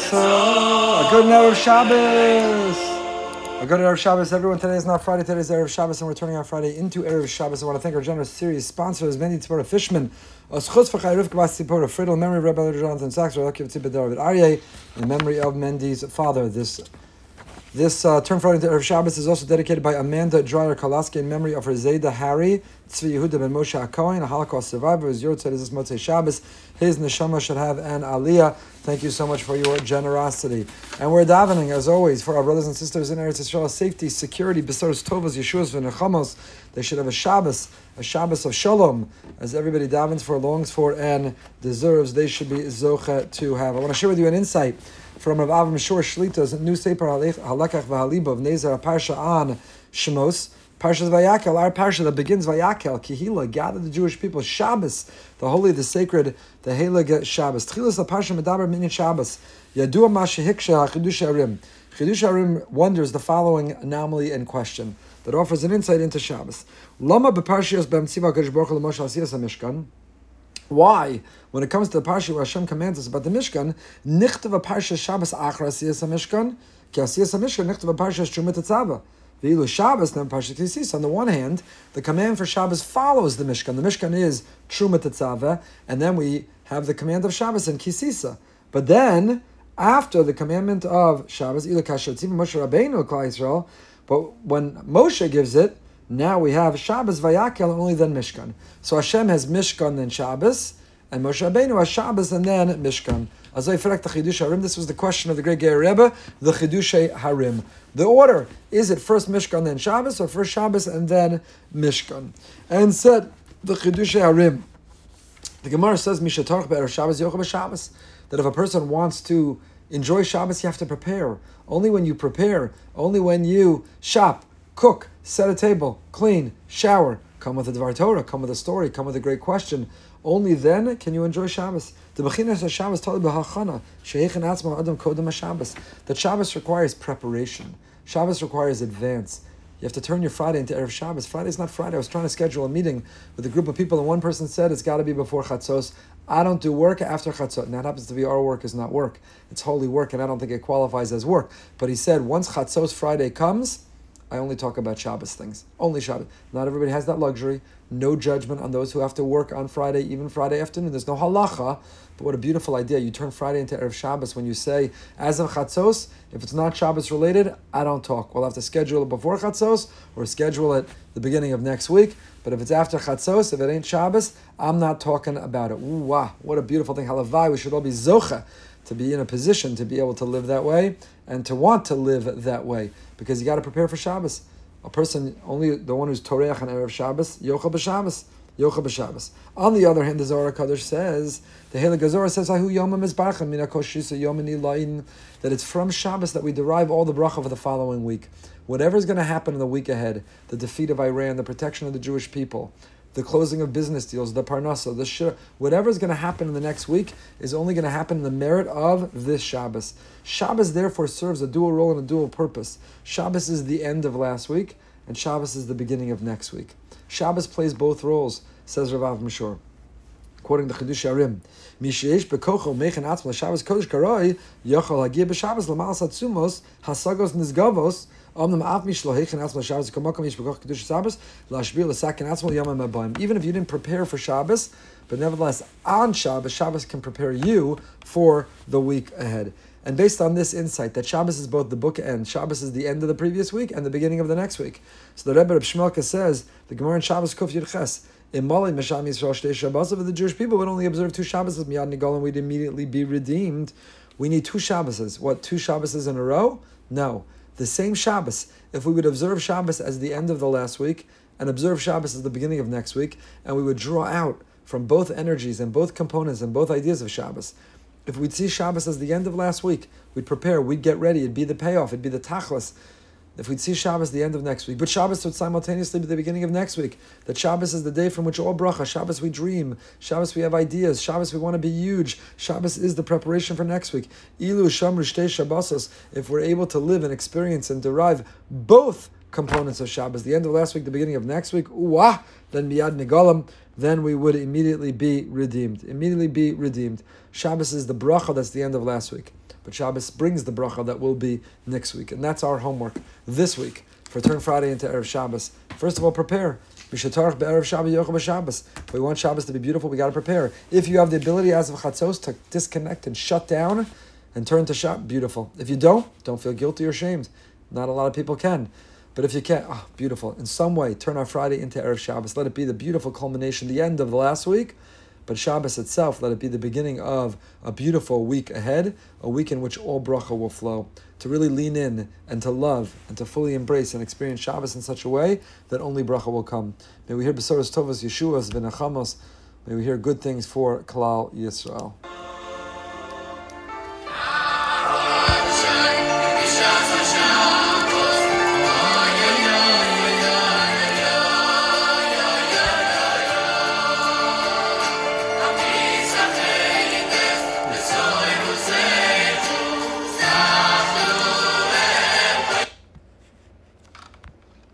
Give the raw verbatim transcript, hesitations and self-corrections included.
A good Erev Shabbos. A good Erev Shabbos, everyone. Today is not Friday. Today is Erev Shabbos, and we're turning our Friday into Erev Shabbos. I want to thank our generous series sponsors, Mendy Tzipora Fishman, Oschutz V'chai Rivka Bas Tzipora, Friedel, memory of Rabbi Jonathan Sachs, Rakiv Tzipor David Aryeh, in memory of Mendy's father. This This uh, term Friday into Erev Shabbos is also dedicated by Amanda Dreyer Kalaski in memory of her Zayda Harry, Tzvi Yehuda ben Moshe HaKohen, a Holocaust survivor whose Yortzeit is this Motzei Shabbos. His neshama should have an aliyah. Thank you so much for your generosity. And we're davening, as always, for our brothers and sisters in Eretz Yisrael, safety, security, besoros tovos, yeshuas, v'nechamos. They should have a Shabbos, a Shabbos of Shalom, as everybody davens for, longs for, and deserves. They should be zocha to have. I want to share with you an insight from Rav Avram Shor Shlita's new Sefer Halakach V'Halibov Nezer Parsha on Shemos. Parshas Vayakel, our parsha that begins Vayakel, Kihila, gather the Jewish people, Shabbos, the holy, the sacred, the Heilige Shabbos. Tchilas the parsha medaber minyan Shabbos. Yadua ma shehiksha chidush harim. Chidush harim wonders the following anomaly and question that offers an insight into Shabbos. Lama beparshios b'mtziva kadosh baruch hu l'moshe asiyas hamishkan. Why, when it comes to the parsha where Hashem commands us about the Mishkan, nichtav a parsha Shabbos achra asiyas hamishkan, ki asiyas hamishkan nichtav a parsha shumat tzava. V'ilu Shabbos, then Parshat Kisisa. On the one hand, the command for Shabbos follows the Mishkan. The Mishkan is Truma Tetzaveh, and then we have the command of Shabbos in Kisisa. But then, after the commandment of Shabbos, Ilu Kashatzim Moshe Rabbeinu Klal Yisrael, but when Moshe gives it, now we have Shabbos Vayakel and only then Mishkan. So Hashem has Mishkan then Shabbos, and Moshe Rabbeinu has Shabbos and then Mishkan. This was the question of the great Ger Rebbe, the Chidushay Harim. The order, is it first Mishkan then Shabbos, or first Shabbos and then Mishkan? And said the Chidushay Harim. The Gemara says, Mishatarch be'er Shabbos yochel b'Shabbos, that if a person wants to enjoy Shabbos, you have to prepare. Only when you prepare, only when you shop, cook, set a table, clean, shower, come with a Dvar Torah, come with a story, come with a great question, only then can you enjoy Shabbos. The Bechinas Shabbos tali b'hachana she'echen atzma adam kodem Shabbos. That Shabbos requires preparation. Shabbos requires advance. You have to turn your Friday into Erev Shabbos. Friday's not Friday. I was trying to schedule a meeting with a group of people, and one person said it's got to be before Chatzos. I don't do work after Chatzos. And that happens to be our work is not work. It's holy work, and I don't think it qualifies as work. But he said once Chatzos Friday comes, I only talk about Shabbos things. Only Shabbos. Not everybody has that luxury. No judgment on those who have to work on Friday, even Friday afternoon. There's no halacha. But what a beautiful idea. You turn Friday into Erev Shabbos when you say, as of Chatzos, if it's not Shabbos related, I don't talk. We'll have to schedule it before Chatzos or schedule it the beginning of next week. But if it's after Chatzos, if it ain't Shabbos, I'm not talking about it. Ooh, wow, what a beautiful thing. Halavai, we should all be zocha to be in a position to be able to live that way and to want to live that way, because you got to prepare for Shabbos. A person, only the one who's Toreach on Erev Shabbos, Yochel b'Shabbos, Yochel b'Shabbos. On the other hand, the Zohar Kadosh says, the Heilige Zohar says, Ahu Yomim Mizbarchem Mina Koshisa Yomini Lain, that it's from Shabbos that we derive all the bracha for the following week. Whatever's going to happen in the week ahead, the defeat of Iran, the protection of the Jewish people, the closing of business deals, the parnasa, the shir, whatever is going to happen in the next week is only going to happen in the merit of this Shabbos. Shabbos therefore serves a dual role and a dual purpose. Shabbos is the end of last week, and Shabbos is the beginning of next week. Shabbos plays both roles, says Rav Avram Shor. Quoting the Chidush Harim, Misheish bekocho mechen atzma Shabbos kodesh karoi yochel hagia b'Shabbos l'malas hatzumos hasagos nizgavos omnam av mishlohechen atzma Shabbos kamokom yish bekoch kedush Shabbos lashbir l'sakin atzma yomim abayim. Even if you didn't prepare for Shabbos, but nevertheless on Shabbos, Shabbos can prepare you for the week ahead. And based on this insight, that Shabbos is both the bookend, Shabbos is the end of the previous week and the beginning of the next week. So the Rebbe Reb Shmelka says, the Gemara in Shabbos Kuf Yud Ches, the Jewish people would only observe two Shabbos, Miyad Nigolim, we'd immediately be redeemed. We need two Shabboses. What, two Shabboses in a row? No. The same Shabbos. If we would observe Shabbos as the end of the last week and observe Shabbos as the beginning of next week, and we would draw out from both energies and both components and both ideas of Shabbos. If we'd see Shabbos as the end of last week, we'd prepare, we'd get ready, it'd be the payoff, it'd be the tachlis. If we'd see Shabbos the end of next week, but Shabbos would simultaneously be the beginning of next week. That Shabbos is the day from which all bracha, Shabbos we dream, Shabbos we have ideas, Shabbos we want to be huge, Shabbos is the preparation for next week. Ilu shamru shtei Shabbosos, if we're able to live and experience and derive both components of Shabbos, the end of last week, the beginning of next week, uwah, then miyad nigalam, then we would immediately be redeemed. Immediately be redeemed. Shabbos is the bracha, that's the end of last week. but Shabbos brings the bracha that will be next week. And that's our homework this week for Turn Friday into Erev Shabbos. First of all, prepare. We want Shabbos to be beautiful, we got to prepare. If you have the ability as of Chatzos to disconnect and shut down and turn to Shabbos, beautiful. If you don't, don't feel guilty or ashamed. Not a lot of people can. But if you can, oh, beautiful. In some way, turn our Friday into Erev Shabbos. Let it be the beautiful culmination, the end of the last week. But Shabbos itself, let it be the beginning of a beautiful week ahead, a week in which all bracha will flow. To really lean in and to love and to fully embrace and experience Shabbos in such a way that only bracha will come. May we hear Besoros Tovos Yeshuas V'Nachamos. May we hear good things for Klal Yisrael.